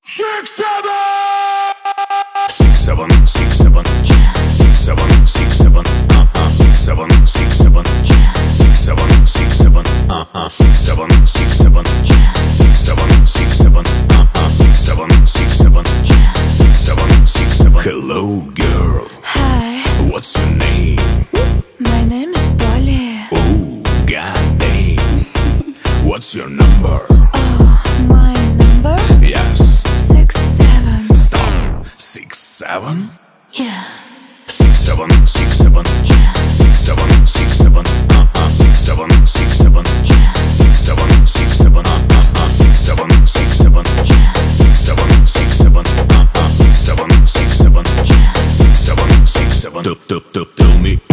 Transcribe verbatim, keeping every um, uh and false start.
Six seven, six seven, six seven, six seven, six seven, uh uh, six seven, six seven, six seven, six seven, uh uh, six seven, six seven, six seven, six seven, uh uh, six seven, six seven, six seven, six seven. Hello, girl. Hi. What's your name? My name is Polly. Oh, goddamn. What's your number? Oh, my number? Yes. Six seven. Stop. Six seven. Yeah. Six seven six seven. Yeah. Six seven six seven. Uh uh. Six seven six seven. Yeah. Six seven six seven. Uh uh uh. Six seven six seven. Yeah. Six seven six seven. Uh uh. Six seven six seven. Yeah. Six seven six seven. Tell tell tell tell me